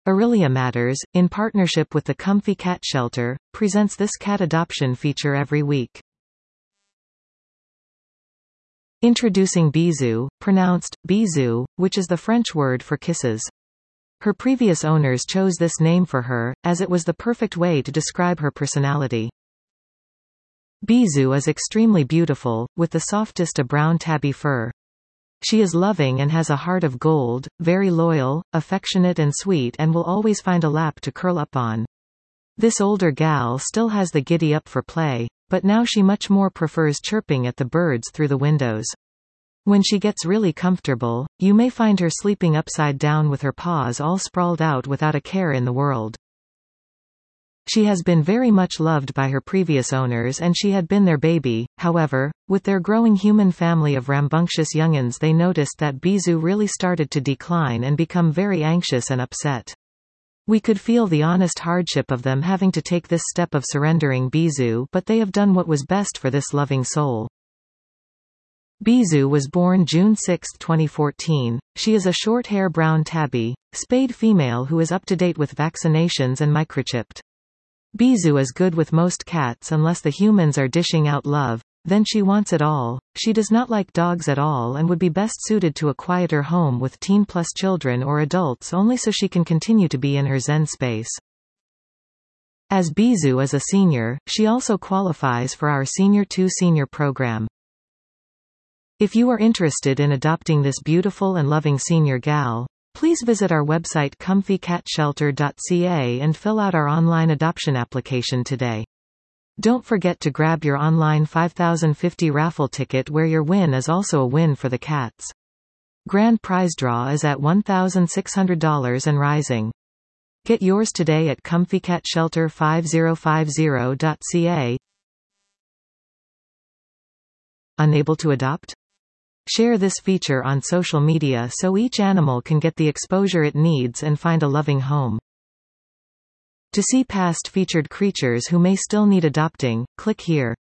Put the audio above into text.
Aurelia Matters, in partnership with the Comfy Cat Shelter, presents this cat adoption feature every week. Introducing Bisou, pronounced Bisou, which is the French word for kisses. Her previous owners chose this name for her, as it was the perfect way to describe her personality. Bisou is extremely beautiful, with the softest of brown tabby fur. She is loving and has a heart of gold, very loyal, affectionate and sweet, and will always find a lap to curl up on. This older gal still has the giddy up for play, but now she much more prefers chirping at the birds through the windows. When she gets really comfortable, you may find her sleeping upside down with her paws all sprawled out without a care in the world. She has been very much loved by her previous owners and she had been their baby. However, with their growing human family of rambunctious young'uns, they noticed that Bisou really started to decline and become very anxious and upset. We could feel the honest hardship of them having to take this step of surrendering Bisou, but they have done what was best for this loving soul. Bisou was born June 6, 2014. She is a short-hair brown tabby, spayed female who is up to date with vaccinations and microchipped. Bisou is good with most cats unless the humans are dishing out love, then she wants it all. She does not like dogs at all and would be best suited to a quieter home with teen-plus children or adults only so she can continue to be in her zen space. As Bisou is a senior, she also qualifies for our Senior 2 Senior program. If you are interested in adopting this beautiful and loving senior gal, please visit our website comfycatshelter.ca and fill out our online adoption application today. Don't forget to grab your online 5050 raffle ticket where your win is also a win for the cats. Grand prize draw is at $1,600 and rising. Get yours today at comfycatshelter5050.ca. Unable to adopt? Share this feature on social media so each animal can get the exposure it needs and find a loving home. To see past featured creatures who may still need adopting, click here.